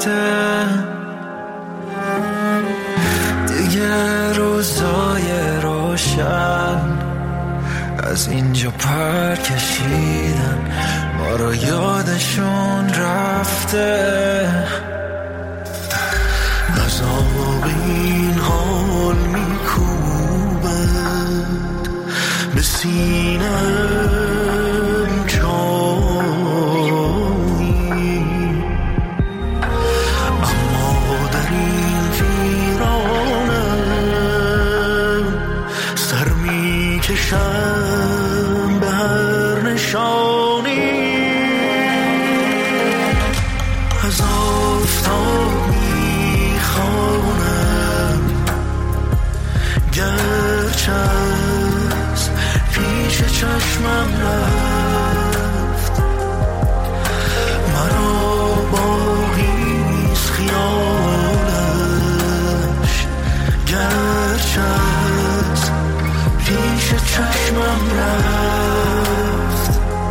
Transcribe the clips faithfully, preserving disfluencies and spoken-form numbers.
رفته دیگه روزای روشن از اینجا پر کشیدن ما رو یادشون رفته عذاب این حال میکوبد به سینم جایی اما در این ویرانم سر میکشم به هر نشانی از آفتاب میخوانم گرچه از پیش چشمم رفت مرا باقیست خیالش گرچه از پیش چشمم رفت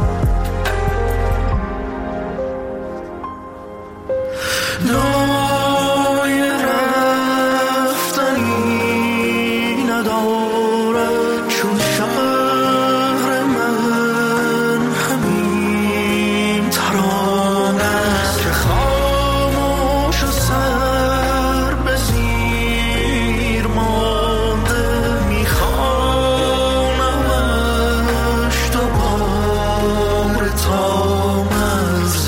دای رفتنی ندارد چون شهر من همین ترانه است که خاموش و سر به زیر مانده میخوانمش دوباره تا مرز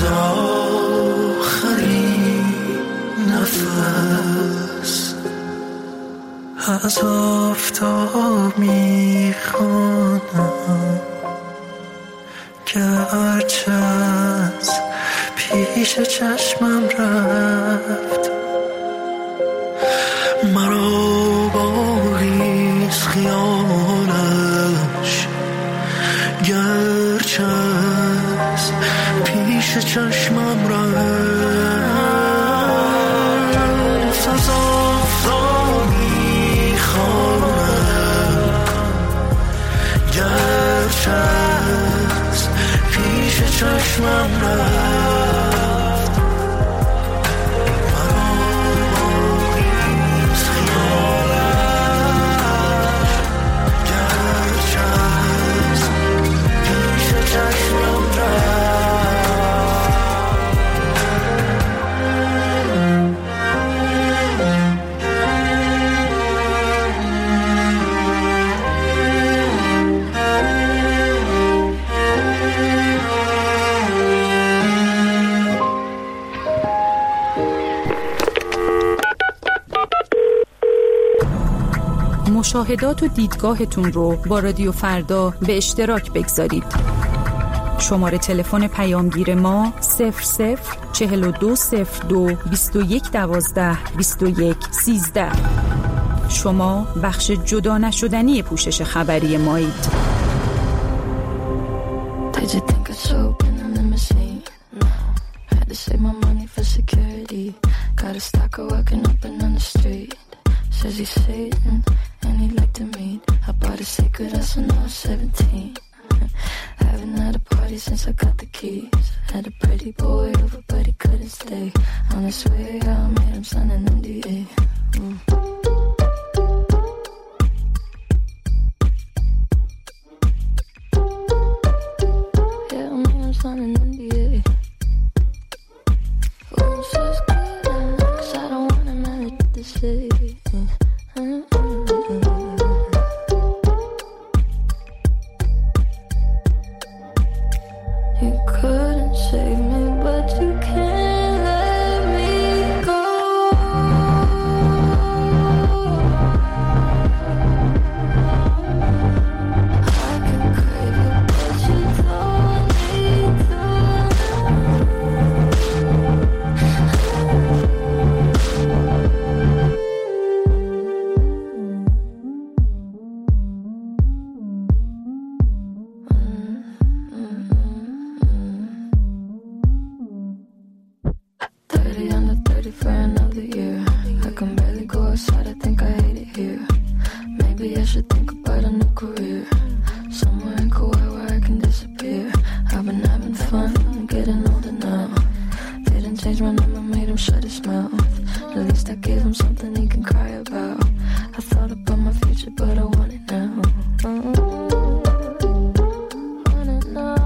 آخرین نفس از آفتاب میخوانم گرچه از پیش چشمم رفت مرا باقیست خیالش گرچه از پیش چشمم رفت از آفتاب میخوانم گرچه از پیش چشمم رفت مرا باقیست خیالش گرچه از پیش چشمم رفت مشاهدات و دیدگاهتون رو با رادیو فردا به اشتراک بگذارید. شماره تلفن پیامگیر ما صفر صفر چهل و دو صفر دو بیست و یک دوازده بیست و یک سیزده. شما بخش جدا نشدنی پوشش خبری مایید. Did you think I'd show up in a limousine? No. Had to save my money for security. Got a stalker walking up and on the street. Says he's Satan and he'd like to meet. I bought a secret house when I was seventeen. Haven't had a party since I got the keys. Had a pretty boy over but he couldn't stay. On his way I made him sign an N D A. Mm. Yeah, I made him sign an N D A. Oh, so it's good, cause I don't want him to say. You couldn't save me, but you can't let me go. I can crave it, but you don't need to. thirty under thirty for another year. I can barely go outside, I think I hate it here. Maybe I should think about a new career. Somewhere in Kauai where I can disappear. I've been having fun, getting older now. Didn't change run him and made him shut his mouth. At least I gave him something he can cry about. I thought about my future, but I want it now. Mm-hmm. Want it now.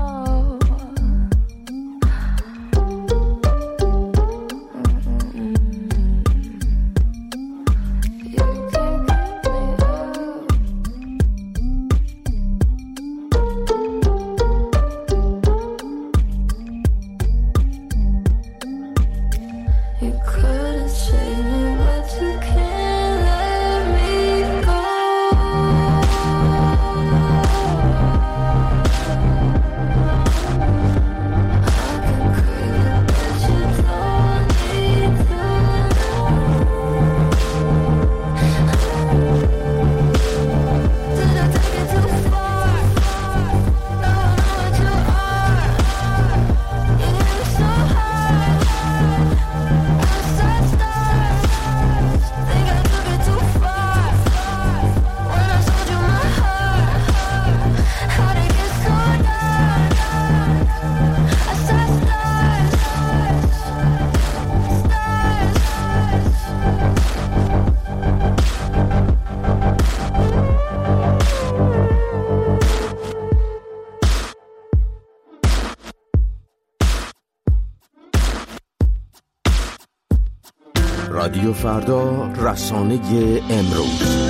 رادیو فردا، رسانه امروز.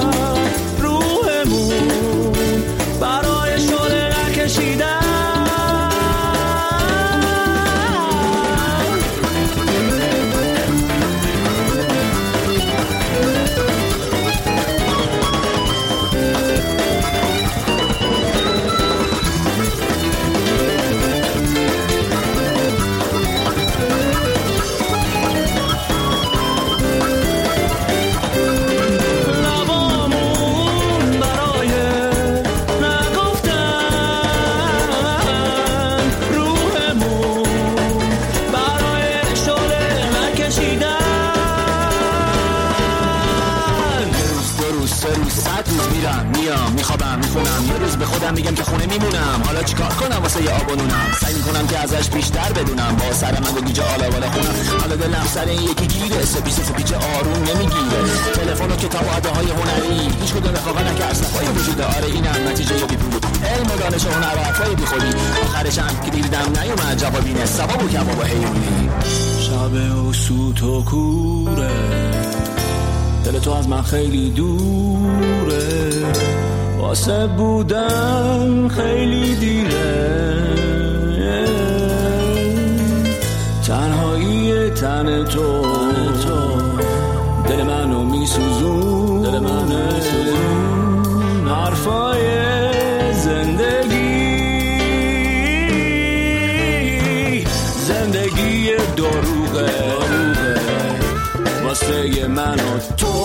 روحمون برای شعله نکشیدن. میخونم میخونم یه روز به خودم میگم که خونه میمونم. حالا چیکار کنم واسه یه آبونونم؟ سعی میکنم که ازش بیشتر بدونم. با سر من و گیجه آلا بالا خونم. حالا دلم سر این یکی گیره. سپیس سپیچه آروم نمیگیره. تلفن و کتاب و عده‌های هنری هیچ کدوم رفاقت نکرد. صفای وجود آره اینم نتیجه بی پول. علم و دانش و هنر و حرفای بی خودی. آخرش هم که دیدم نیومد جوابی نه. ثواب و کباب و حیوانی. شب و سوت و کوره. دل تو از من خیلی دوره. واسه بودن خیلی دیره. تنهایی تن تو دل منو میسوزون. دل منو میسوزون. حرفای زندگی زندگی دروغه واسه من و تو.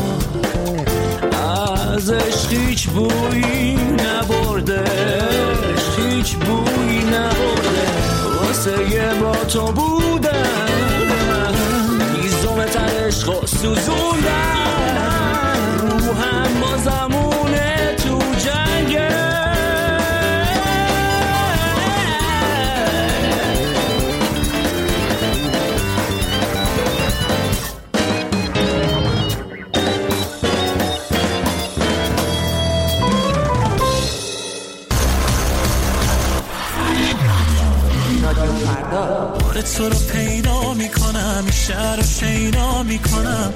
ازش هیچ بویی نبرده. هیچ بویی نبرده. واسه یه با تو بودن هیزم تر عشق و سوزوندن. روحم با زمونه تو جنگه. تو رو پیدا میکنم. این شهر رو شیدا میکنم.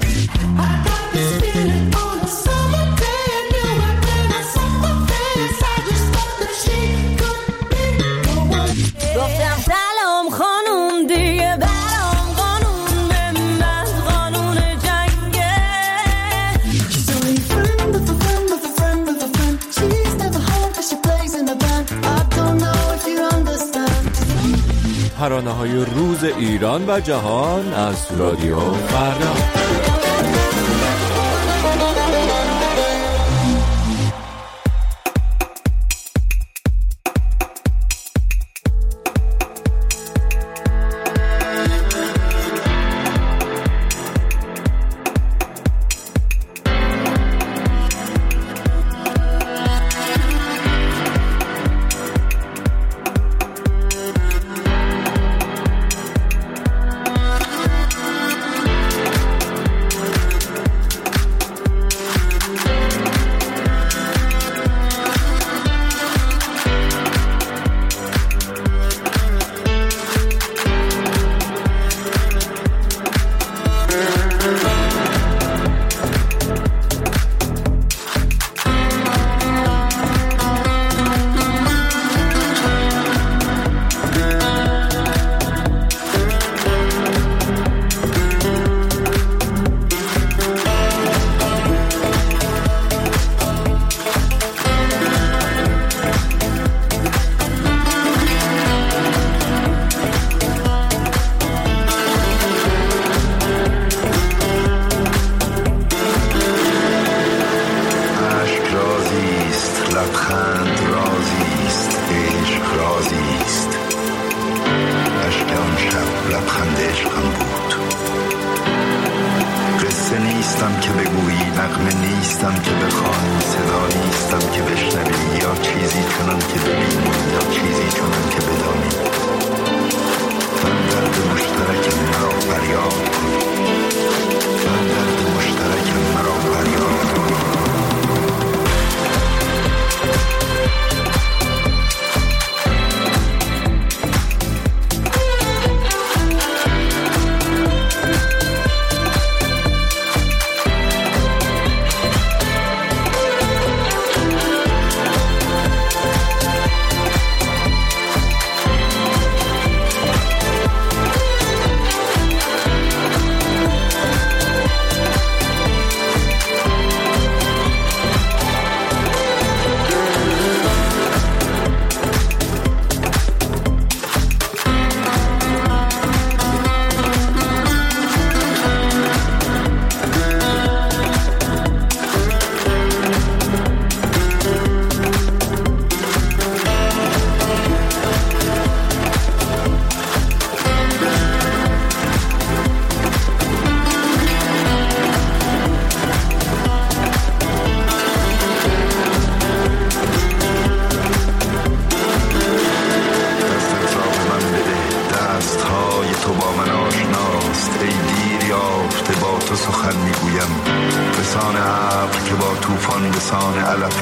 گفتم سلام خانوم دیگه برام قانون من قانون جنگه. She's only a friend of a friend of a friend of a friend. She's never home cause she plays in a band. I don't know if you understand. ترانه‌های روز ایران و جهان از رادیو فردا.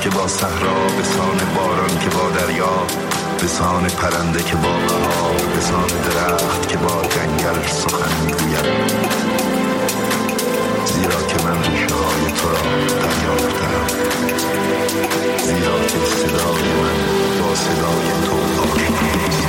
که با صحرا، به سان باران که با دریا، به سان پرنده که با بهار، به سان درخت که با جنگل سخن میگوید. زیرا که من ریشه های تو را دریافتم، زیرا که صدای من با صدای تو آشناست.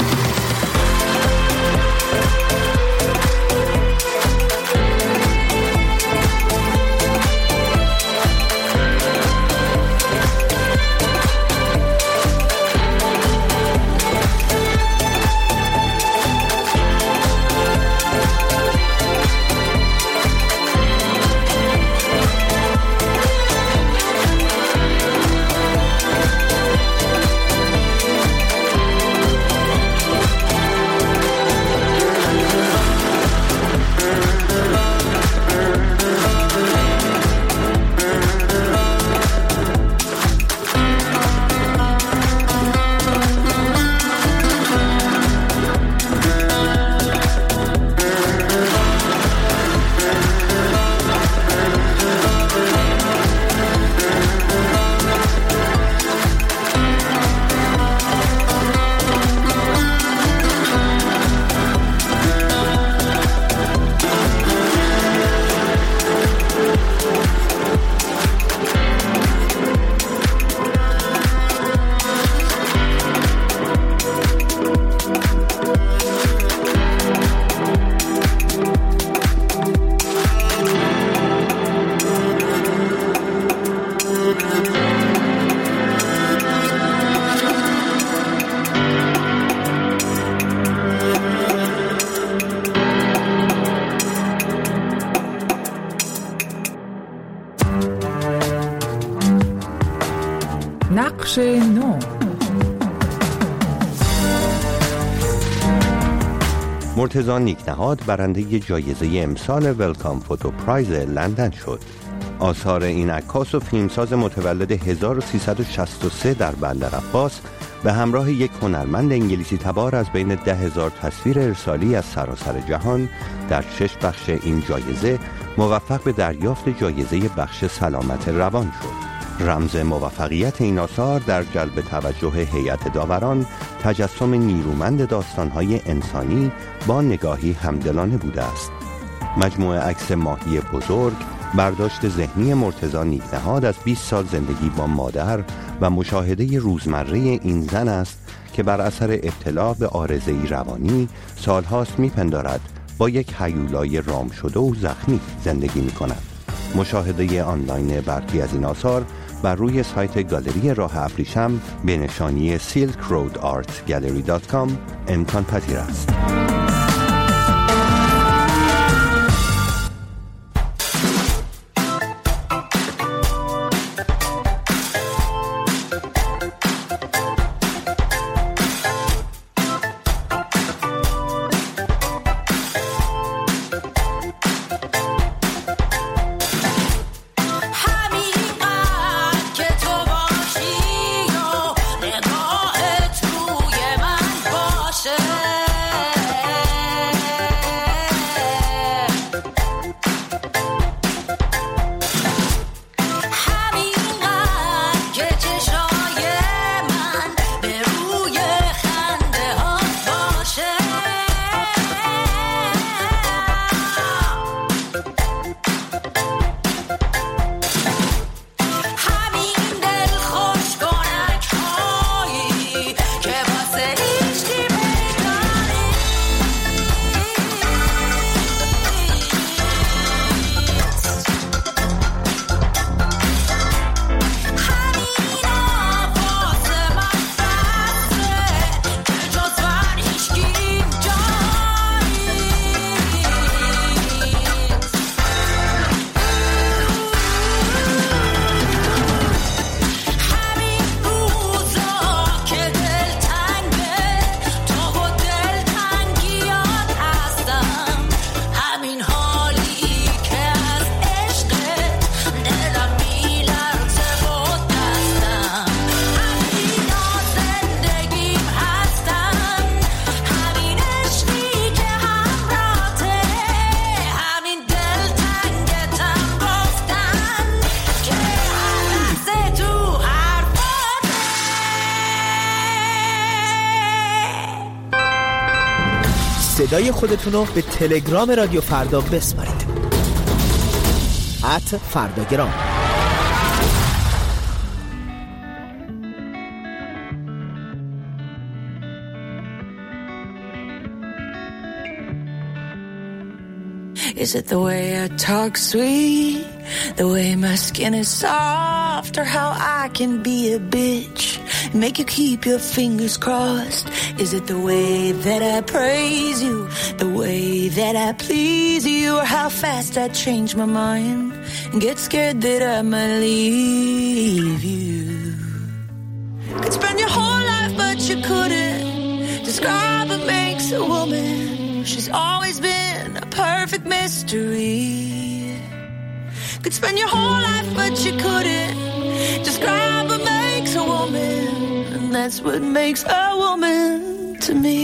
نقش نو. مرتضی نیکنهاد برنده جایزه امسال ولکام فوتو پرایز لندن شد. آثار این عکاس و فیلمساز متولد هزار و سیصد و شصت و سه در بندر عباس به همراه یک هنرمند انگلیسی تبار از بین ده هزار تصویر ارسالی از سراسر جهان در شش بخش این جایزه موفق به دریافت جایزه بخش سلامت روان شد. رمز موفقیت این آثار در جلب توجه هیئت داوران تجسم نیرومند داستان‌های انسانی با نگاهی همدلانه بوده است. مجموعه عکس ماهی بزرگ برداشت ذهنی مرتضی نیکنهاد از بیست سال زندگی با مادر و مشاهده روزمره این زن است که بر اثر ابتلا به عارضه‌ای روانی سالهاست میپندارد با یک هیولای رام شده و زخمی زندگی می‌کند. مشاهده آنلاین برخی از این آثار بر روی سایت گالری راه ابریشم به نشانی سیلک رود آرت گالری دات کام امکان پذیر است. نگاهت روی من باشه صدای خودتون رو به تلگرام رادیو فردا بسپارید. ات فرداگرام. Is it the way I talk sweet, the way my skin is soft, or how I can be a bitch and make you keep your fingers crossed? Is it the way that I praise you, the way that I please you, or how fast I change my mind and get scared that I might leave you? Could spend your whole life but you couldn't describe what makes a woman. She's always been a perfect mystery. Could spend your whole life but you couldn't describe what makes a woman. And that's what makes a woman to me.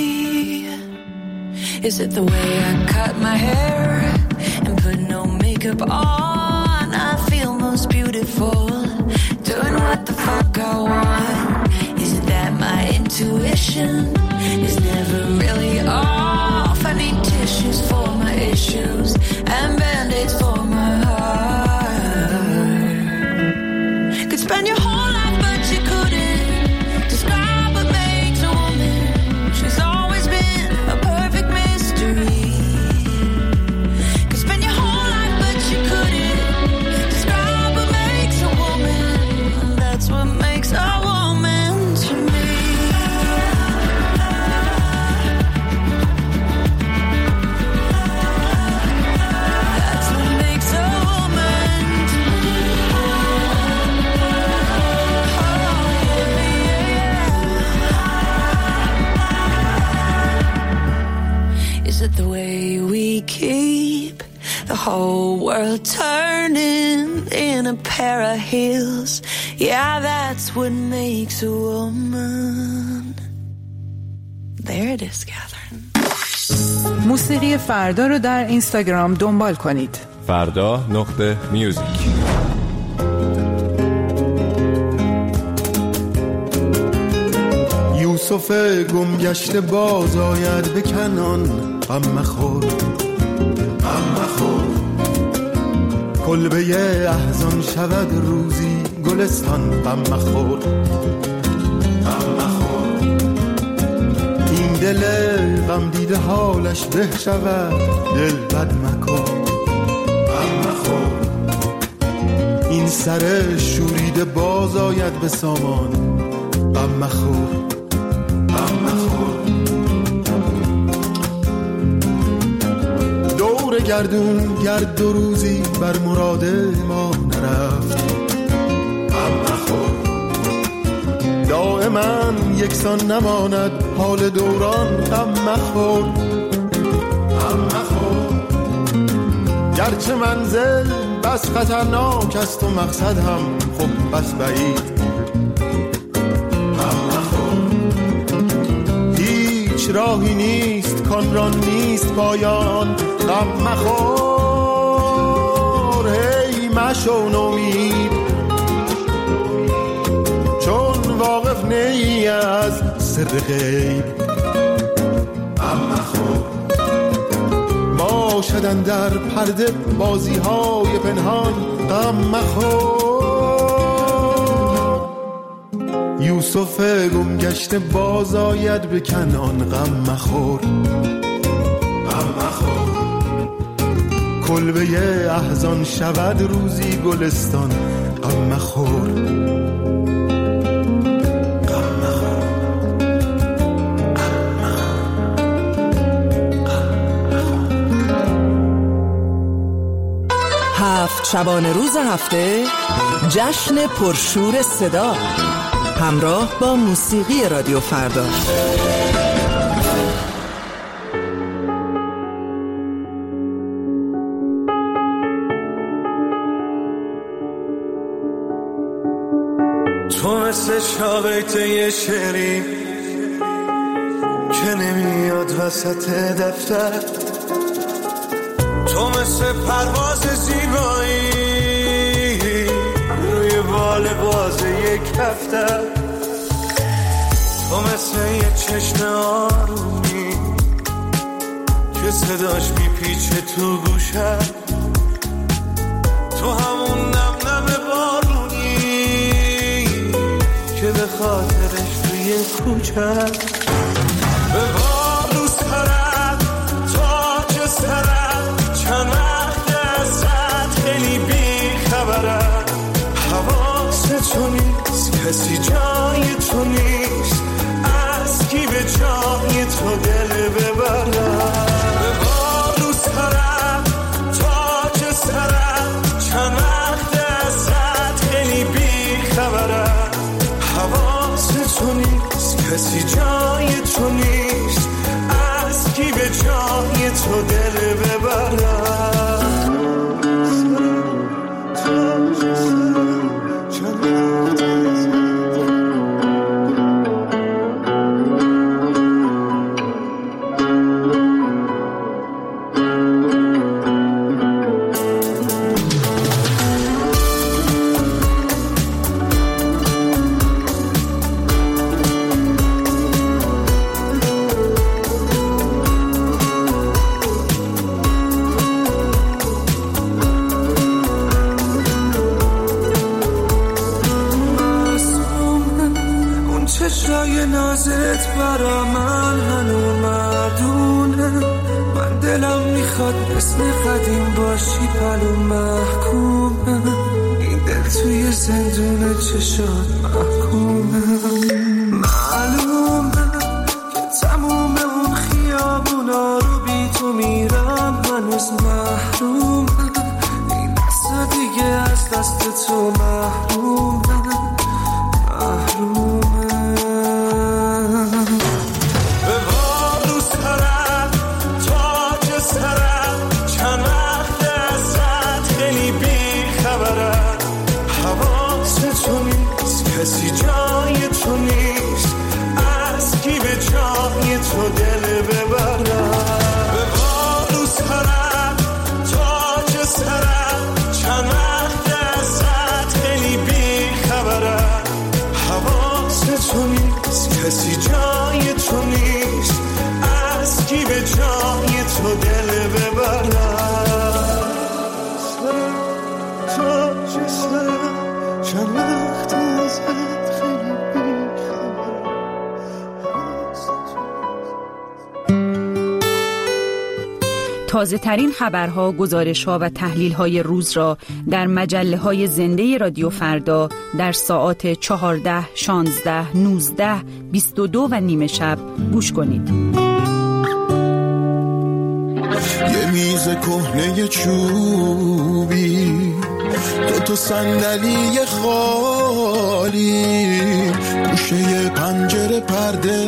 Is it the way I cut my hair and put no makeup on? I feel most beautiful doing what the fuck I want. Is it that my intuition is never really off? I need tissues for my issues and band-aids for my heart. Could spend your whole life but you couldn't describe what makes a woman. She's always been a perfect mystery. Could spend your whole life but you couldn't describe what makes a woman. That's what makes a woman to me. It the way we keep the whole world turning in a pair of heels. Yeah, that's what makes a woman. There it is, Catherine. موسیقی فردا رو در اینستاگرام دنبال کنید. فردا نقطه میوزیک. یوسف گمگشته باز آید به کنان، غم مخور غم مخور. کلبه احزان شود روزی گلستان، غم مخور غم مخور. این دل غم دیده حالش به شود، دل بد مکن غم مخور. این سر شوریده باز آید به سامان، غم مخور غم مخور. دور گردون گرد دو روزی بر مراد ما نرفت، غم مخور. دائما یکسان نماند حال دوران، غم مخور غم مخور. گرچه منزل بس خطرناک است و مقصد هم خب بس بعید، راهی نیست کان را نیست پایان، غم مخور. هی مشو نومید چون واقف نی از سر غیب، غم مخور. باشدن در پرده بازی های پنهان، غم مخور. یوسف گم گشته باز آید به کنان، غم مخور غم مخور. کلبه احزان شود روزی گلستان، غم مخور غم مخور. هفت شبانه روز هفته جشن پرشور صدا همراه با موسیقی رادیو فردا. تو مثل شاقیت یه شعری که نمیاد وسط دفتر، تو مثل پرواز زیبایی روی بال باز یک هفته، تو مثل یه چشم آرومی صداش میپیچه تو گوشم، تو همون نم نم بارونی که به خاطرش توی کوچم به بارو سرم تاج سرم چند وقت ازت خیلی بی خبرم، حواست تو نیست کسی جای تو نیست، از کی به جای تو دل ببرم، به بارو سرم تاج سرم چند وقت ازت خیلی بی خبرم، حواست تو نیست کسی جای تو نیست، از کی به جای تو دل ببرم. نازت برا من هنو مردونه، من دلم میخواد مثل قدیم باشی پلو محکومه، این دل توی زندون چشات محکومه، معلومه که تموم اون خیابونا رو بی تو میرم هنوز محرومه، این دست دیگه از دست تو محرومه محرومه. کسی جای تو نیست، از کی به جای تو دل ببرم، به بارو سرم تاج سرم چند وقت ازت خیلی بی خبرم، حواست تو نیست کسی جای تو نیست، از کی به جای تو دل ببرم، تاج سرم چند وقت تازه ترین خبرها، گزارش‌ها و تحلیل‌های روز را در مجله‌های زنده رادیو فردا در ساعات چهارده، شانزده، نوزده، بیست و دو و نیمه شب گوش کنید. یه میز کهنه چوبی، دو تا صندلی خالی، گوشه پنجره پرده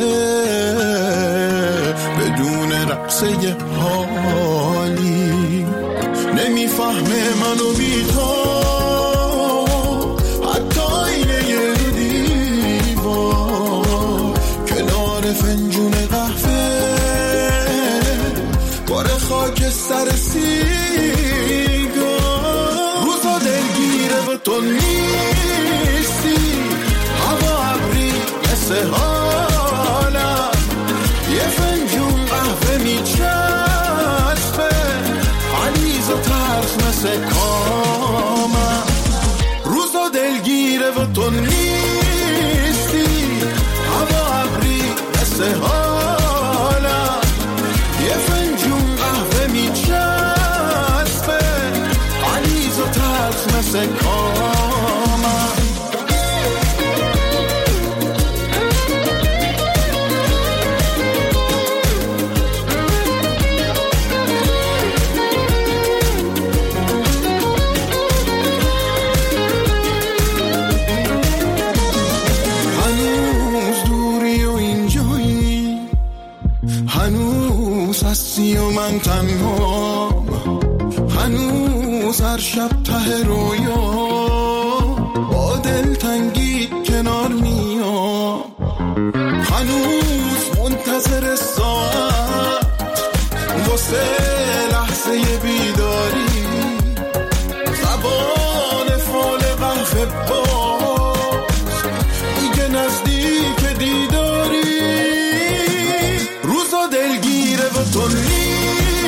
بدون رقصه حالی، نمیفهمه منو بی تو، حتی اینه یه دیوار کنار فنجون قهوه، باره خاک سر سیگار، روزا دلگیره و تو نیستی، هوا ابری مثل حالم، یه فنجون قهوه میچسبه، حلیز و ترس مثل کامم، روزا دلگیره و تو نیستی، هوا ابری مثل حالم، یه فنجون قهوه میچسبه، حلیز و ترس مثل کامم. و من تنها هنوز هر شب ته رویا با دلتنگی کنار میام، هنوز منتظر ساعت واسه لحظه بیداری، زبان فال قهوه باز دیگه نزدیک دیداری، روزا دلگیره و تو نیستی،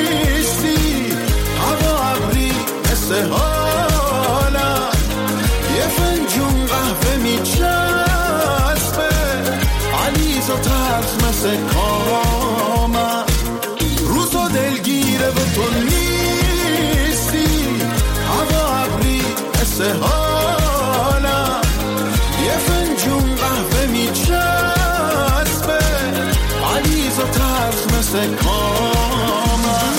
مثل کامم. روز و دلگیره و تو نیستی، هوا ابری مثل حالم. یه فنجون قهوه میچسبه، علیز و ترس مثل کامم.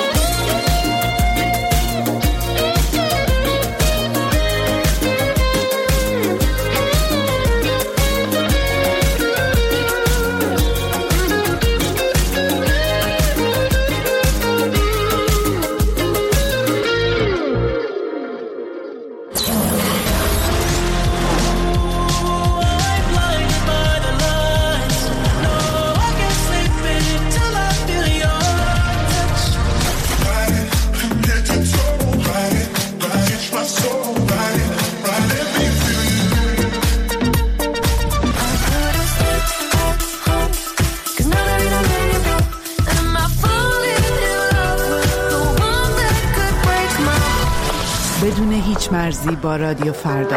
بدون هیچ مرزی با رادیو فردا.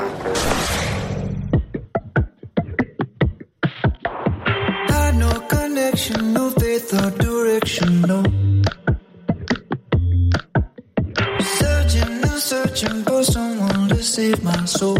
No connection, no faith or direction, no. Searching and searching for someone to save my soul.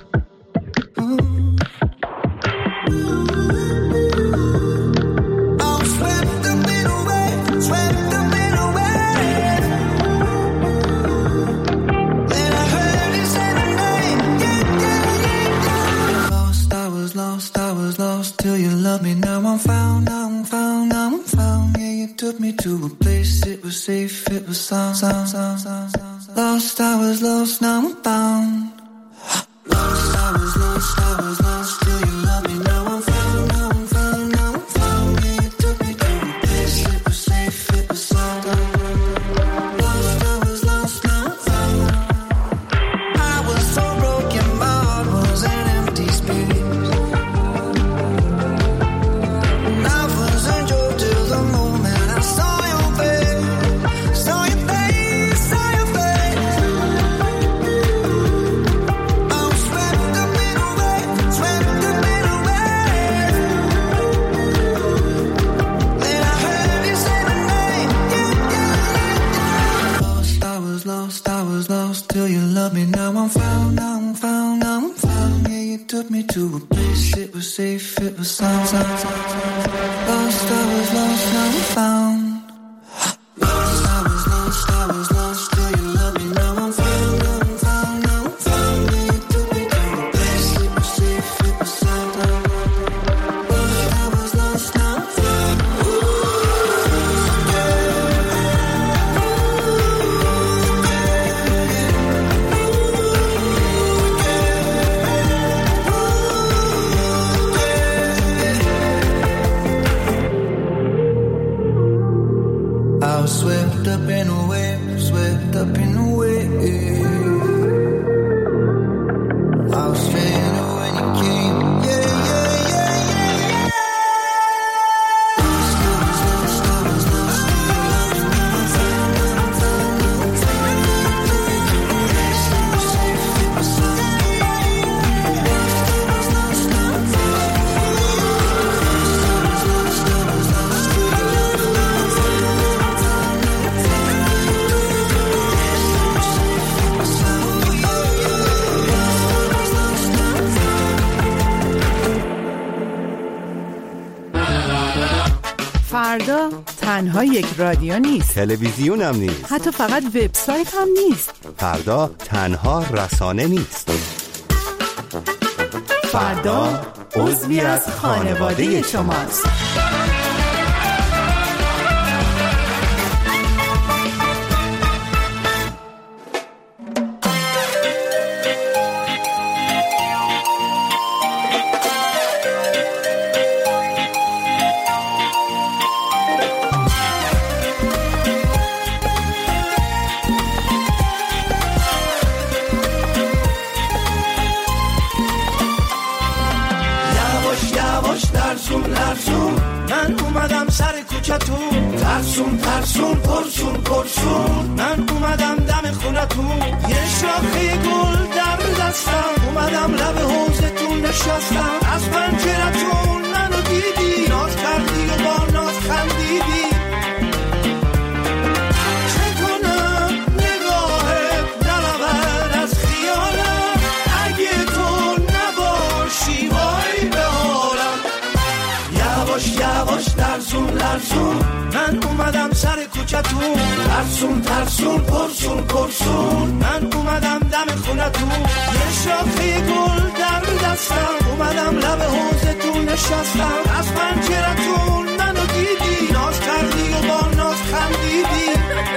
To a place it was safe, it was sound, sound, sound, sound, sound. Lost, I was lost, now I'm found. Lost, I was lost, I was lost till you love me. Now I'm found, now I'm found, now I'm found. Yeah, you took me to a place it was safe, it was sound. Lost, I was lost, now I'm found. I was so broken, my heart was an empty space. And I was enjoyed till the moment I saw your face, saw your face, saw your face. I was swept up in a wave, swept up in a wave. Then I heard you say my name, yeah, yeah, yeah. Lost, I was lost, I was lost till you loved me. Now I'm found, now I'm found, now I'm found. Yeah, you took me to a place it was safe, it was sound, sound, sound, sound. Lost, I was lost, now I'm found. Lost, I was lost, I was lost till you loved me. Now I'm found, now I'm found, now I'm found. Yeah, you took me to a place it was safe, it was sound. Lost, I was lost, now I'm found. I was swept up in a wave, swept up in a wave. I was straight when you came, yeah, yeah, yeah, yeah, yeah. Lost, I was lost, I was lost. Now I'm found, now I'm found, now I'm found. Place it was safe, it was sound. Lost, I was lost, now I'm found. Lost, I was lost, I was lost. Till you loved me, now I'm found, now I'm found, now I'm found. Place it was safe, it was sound. Lost, I was lost, now I'm found. فردا تنها یک رادیو نیست، تلویزیون هم نیست، حتی فقط وبسایت هم نیست. فردا تنها رسانه نیست. فردا عضوی از خانواده شماست. ترسون ترسون من اومدم سر کوچتون، ترسون ترسون پرسون پرسون من اومدم دم خونتون. یه شاخه گل در دستم، اومدم لب حوضتون نشستم. از پنجرتون منو دیدی، ناز کردی و یواش یواش لرزون لرزون من اومدم سر کوچتون، ترسون ترسون پرسون پرسون من اومدم دم خونتون. یه شاخه گل در دستم اومدم لب حوضتون نشستم، از پنجرتون منو دیدی، ناز کردی و با ناز خندیدی.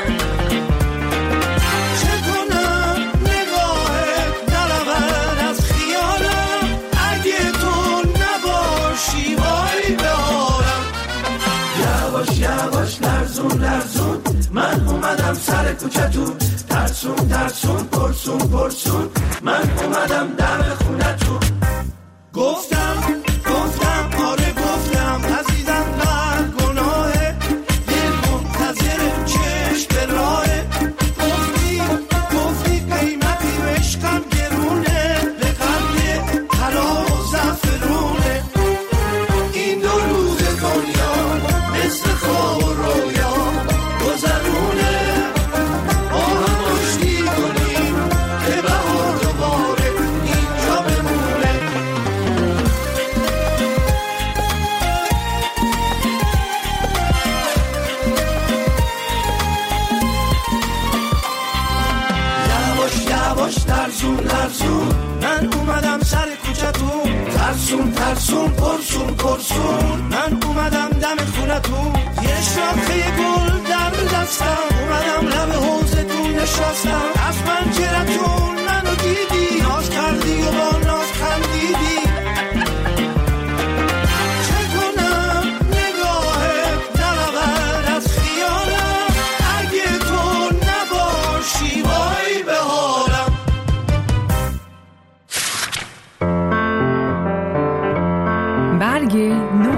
چه کنم نگاهت نرود از خیالم، اگه تو نباشی وای به حالم. یواش یواش لرزون لرزون من اومدم سر کوچتون، ترسون ترسون پرسون پرسون من اومدم دم خونتون. گفتم گفتم آره گفتم عزیزم بر گناهه، دل منتظر چشم به راهه. گفتی گفتی قیمتی عشقم گرونه، به قلب طلا و زعفرونه. این دو روز دنیا مثل خواب و رویا گذرونه، با هم آشتی کنیم که بهار دوباره اینجا بمونه. یواش یواش لرزون لرزون من اومدم سر کوچتون، ترسون ترسون پرسون پرسون من اومدم دم خونتون. یه شاخه گل در دستم اومدم لب حوضتون نشستم، از پنجرتون منو دیدی، ناز کردی و با ناز خندیدی. چه کنم نگاهت نرود از خیالم، اگه تو نباشی وای به حالم. برگ نو.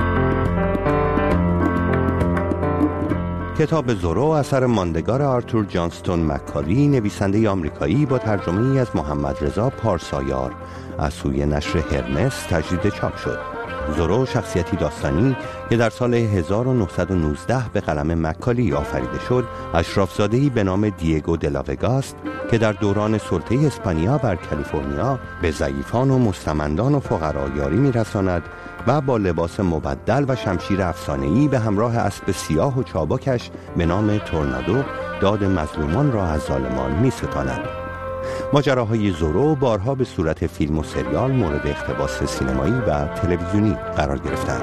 کتاب زورو اثر ماندگار آرتور جانستون مکالی، نویسنده آمریکایی، با ترجمه ای از محمد رضا پارسایار از سوی نشر هرمس تجدید چاپ شد. زورو شخصیتی داستانی که در سال هزار و نهصد و نوزده به قلم مکالی آفریده شد، اشرافزاده‌ای به نام دیگو دلاوگاست که در دوران سلطه اسپانیا بر کالیفرنیا به ضعیفان و مستمندان و فقرا یاری می‌رساند و با لباس مبدل و شمشیر افسانه‌ای به همراه اسب سیاه و چابکش به نام تورنادو داد مظلومان را از ظالمان می‌ستاند. ماجراهای زورو بارها به صورت فیلم و سریال مورد اقتباس سینمایی و تلویزیونی قرار گرفتند.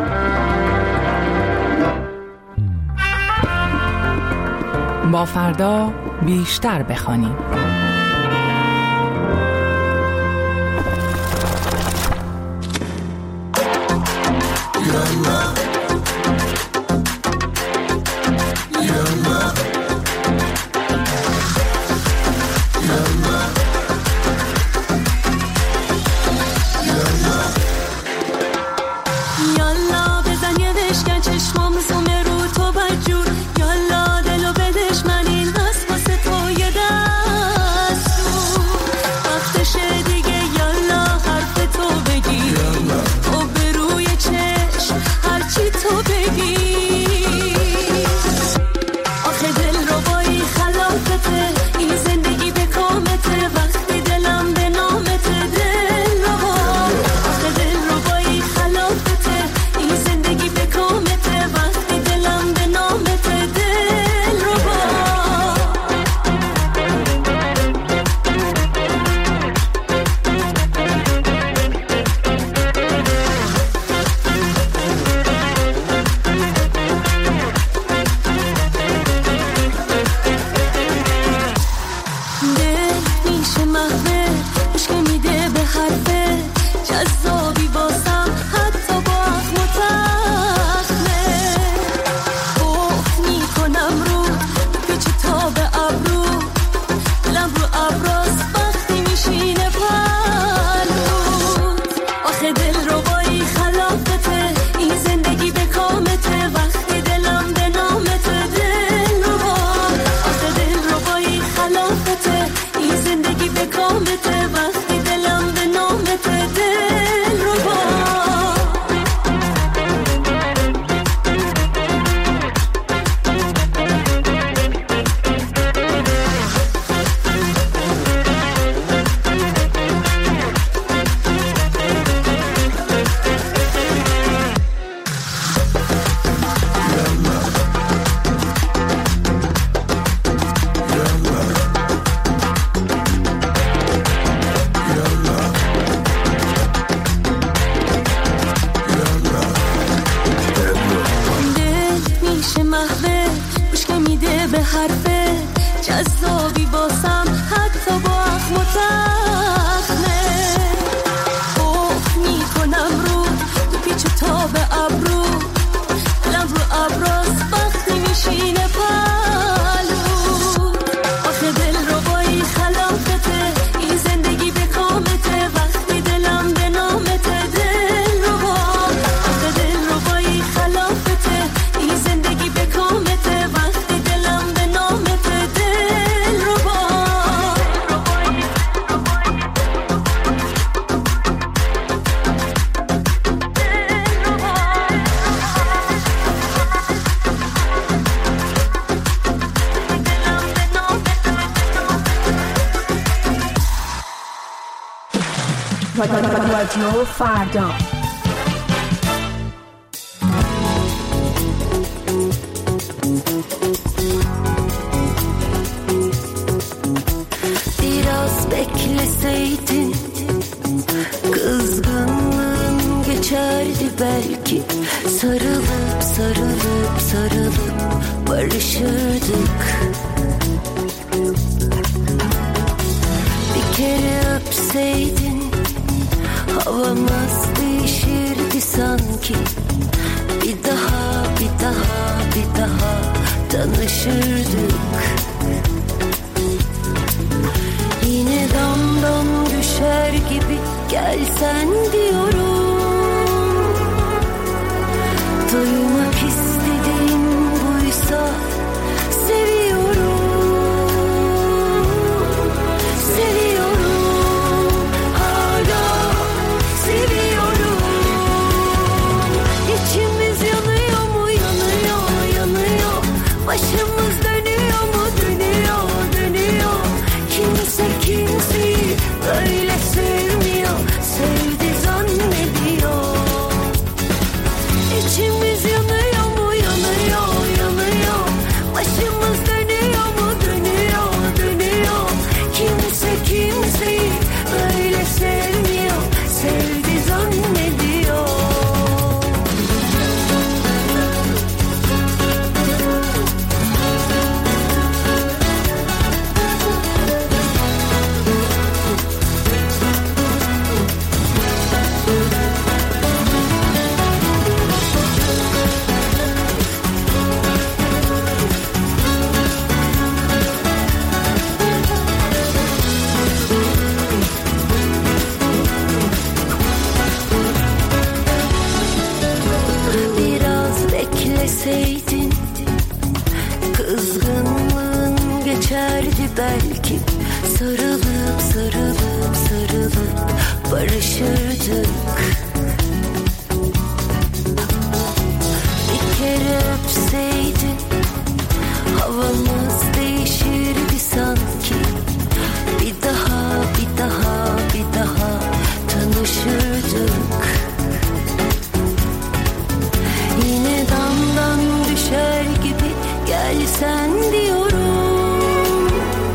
با فردا بیشتر بخوانیم. دیگه یالا حرف تو بگی، او به روی چشم هر حرف جذابی باسم حتی با اخم و تخمه اوه میکنم رو تو پیچ و تاب ابرو دلم رو ابراز وقتی میشینه پلو آخه دل رو بایی خلافته این زندگی به کامته وقتی دلم به نامته دل رو با آخه دل رو بایی خلافته این زندگی به کامته وقتی دلم به نامته دل رو با رادیو فردا Biraz bekleseydin kızgınlığın geçerdi belki sarılıp sarılıp sarılıp barışırdık bir kere öpseydin havamız değişirdi sanki bir daha bir daha bir daha tanışırdık yine damdan düşer gibi gelsen diyorum duymak istediğim buysa seviyorum seviyorum hala seviyorum içimiz yanıyor mu yanıyor yanıyor başımız dönüyor mu dönüyor dönüyor kimse kimseyi böyle sevmiyor sevdi zannediyor İçimiz yanıyor mu yanıyor yanıyor başımız dönüyor mu dönüyor dönüyor kimse kimseyi böyle sevmiyor sevdi zannediyor Biraz bekleseydin kızgınlığın geçerdi belki sarılıp sarılıp sarılıp barışırdık bir kere öpseydin havamız değişirdi sanki bir daha bir daha bir daha tanışırdık yine damdan düşer gibi gelsen diyorum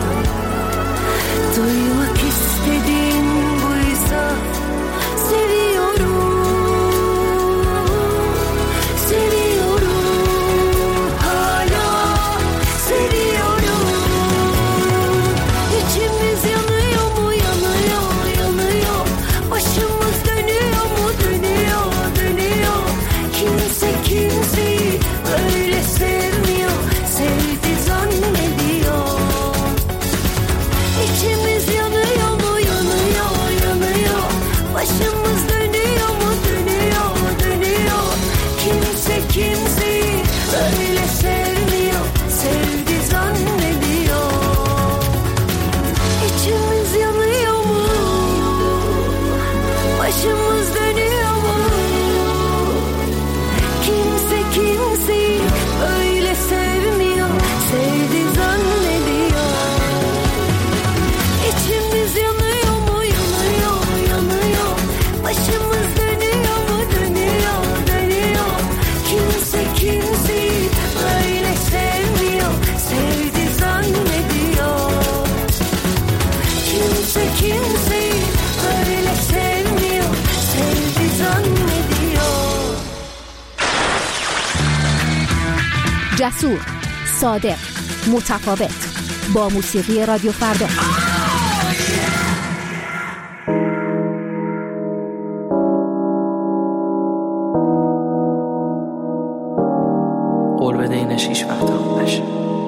duymak istediğin buysa seviyorum seviyorum hala seviyorum İçimiz yanıyor mu yanıyor yanıyor başımız dönüyor mu dönüyor dönüyor kimse kimseyi böyle sevmiyor sevdi zannediyor İçimiz yanıyor mu yanıyor yanıyor başımız dönüyor mu dönüyor dönüyor kimse kimseyi böyle sevmiyor sevdi zannediyor İçimiz yanıyor mu başımız dönüyor mu kimse kimseyi öyle sevmiyor sevdi zannediyor İçimiz yanıyor mu yanıyor yanıyor başımız dönüyor mu dönüyor dönüyor kimse kimseyi öyle sevmiyor sevdi zannediyor kimse kimseyi öyle sevmiyor sevdi zannediyor جسور، صادق، متفاوت با موسیقی رادیو فردا. قول بده اینش هیچ وقت تموم نشه.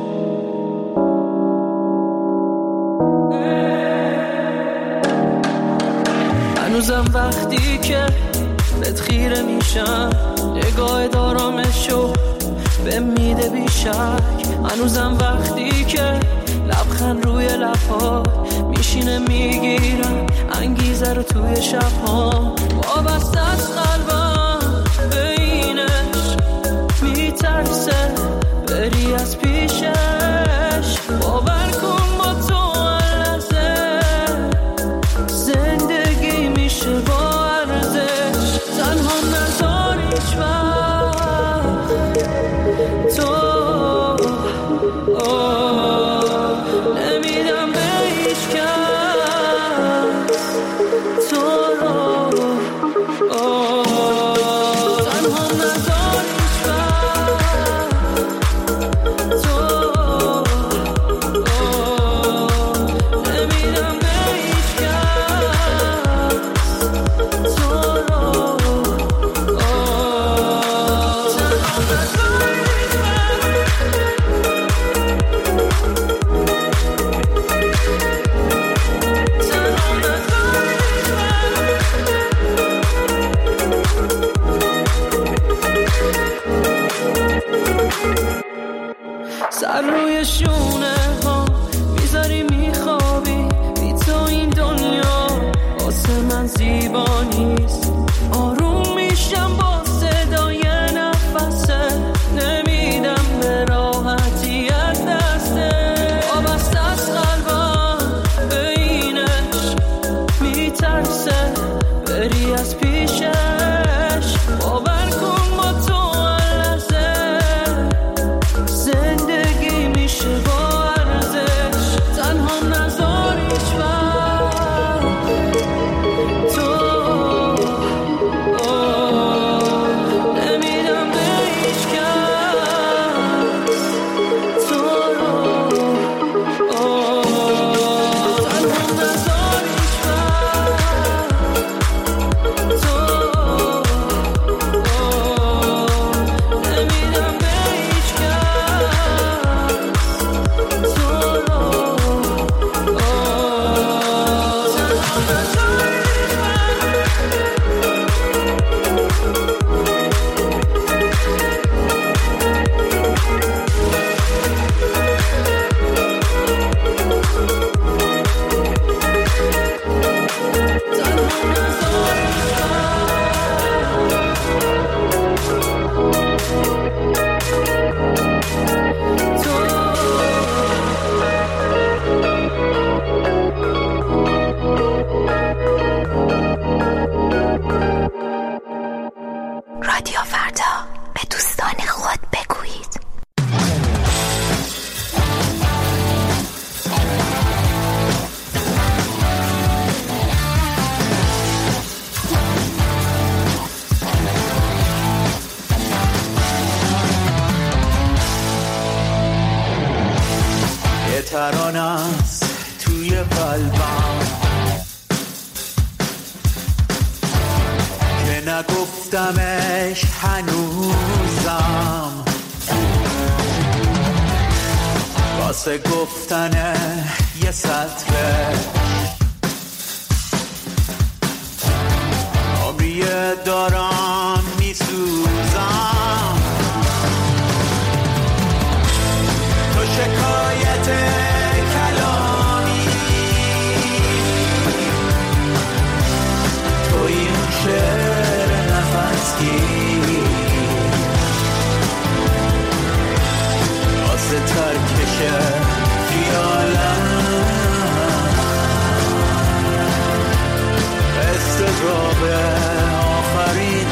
هنوزم وقتی که بهت خیره میشم نگاه دارامشو به میده بیشک. هنوزم وقتی که لبخند روی لبها میشینه میگیرم انگیزه رو توی شبها. وابسته از قلبم به اینش میترسه بری از پیشش. باور کن با تو لحظه زندگی میشه با ارزش. تنها نذار هیچ وقت تو نمیدم به هیچ کس تو رو. تنها نذار هیچ وقت تو نمیدم به هیچ کس تو رو. سر روی شونه ها میذاری میخوابی بی تو این دنیا واسه من زیبا نیست. آروم میشم با صدای نفسه نمیدم به راحتی از دسته. وابسته از قلبم به اینش میترسه بری از پیشش. باور کن با تو زندگی میشه با ارزش. تنها نذار هیچ وقت تو نمیدم به هیچ کس تو رو. تنها نذار هیچ وقت تو نمیدم به هیچ رادیو فردا به دوستان خود بگویید. یه ترانه است توی قلبم که نگفتمش هنوزم واسه گفتن یه سطره عمریه دارم میسوزم. تو شکایت کلامی تو این شعر نفسگیر واسه ترکش خیالم استجاب آخرین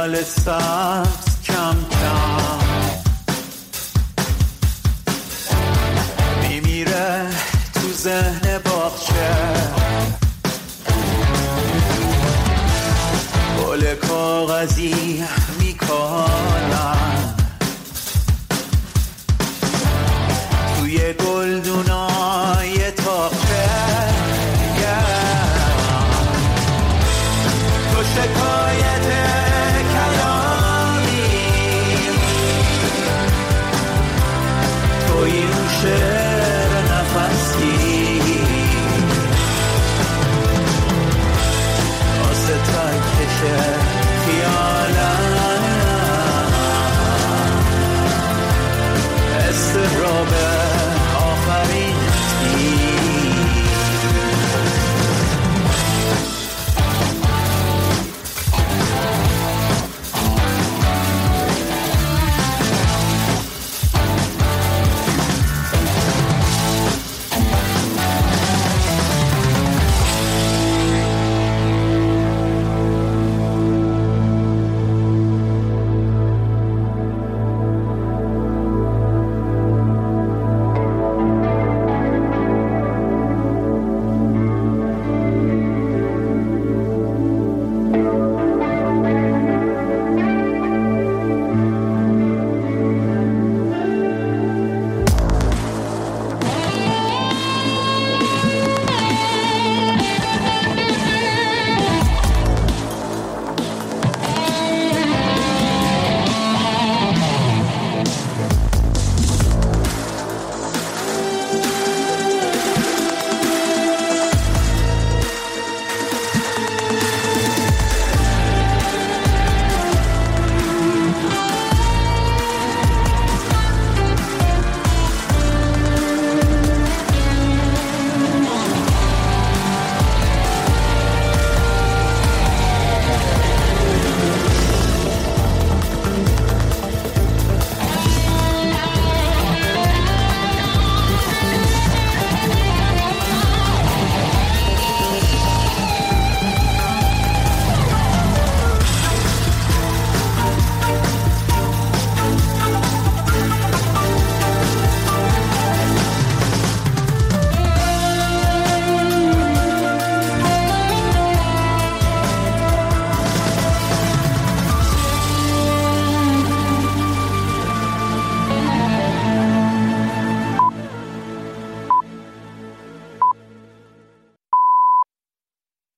خیال سبز کم کم میمیره تو ذهن باغچه، گل کاغذی